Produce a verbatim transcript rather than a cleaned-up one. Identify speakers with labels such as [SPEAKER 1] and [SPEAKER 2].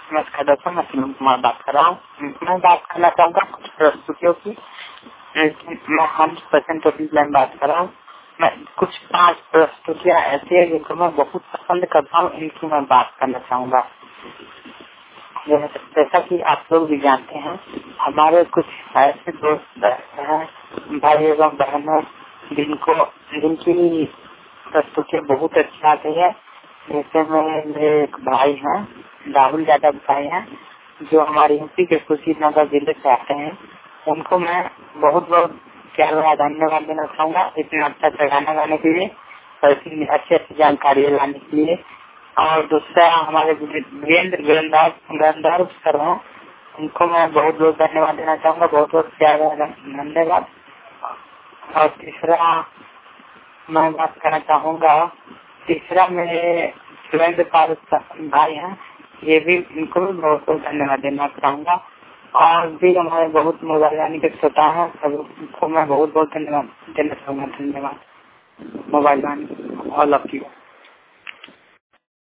[SPEAKER 1] नमस्कार दोस्तों, मैं सुनील कुमार बात कर रहा हूँ। मैं बात करना चाहूँगा कुछ प्रस्तुतियों की। मैं हंड्रेड परसेंट टोटल प्लान बात कर रहा हूँ। मैं कुछ पांच प्रस्तुतियाँ ऐसी है जिनको मैं बहुत पसंद करता हूँ, इनकी मैं बात करना चाहूँगा। जैसा कि आप लोग भी जानते हैं, हमारे कुछ ऐसे दोस्त हैं, भाई एवं बहनों, जिनको जिनकी प्रस्तुतियाँ बहुत अच्छी आती है। जैसे मेरे एक भाई हैं, राहुल यादव भाई हैं, जो हमारे यूपी के कुशीनगर जिले से आते हैं। उनको मैं बहुत बहुत प्यार भरा धन्यवाद देना चाहूँगा इतना अच्छा अच्छा गाना गाने के लिए और इतनी अच्छी अच्छी जानकारी लाने के लिए। और दूसरा हमारे वीरेंद्र वीरेंद्र सर हैं, उनको मैं बहुत बहुत धन्यवाद देना चाहूँगा, बहुत बहुत प्यार भरा धन्यवाद। और तीसरा मैं बात करना चाहूँगा, तीसरा मेरे सुरेंद्र पाल भाई हैं, ये भी इनको भी बहुत बहुत धन्यवाद देना चाहूँगा। और भी हमारे बहुत मोबाइल वाणी के श्रोता हैं, सबको मैं बहुत बहुत धन्यवाद देना चाहूँगा। धन्यवाद mobile Vani, all of you.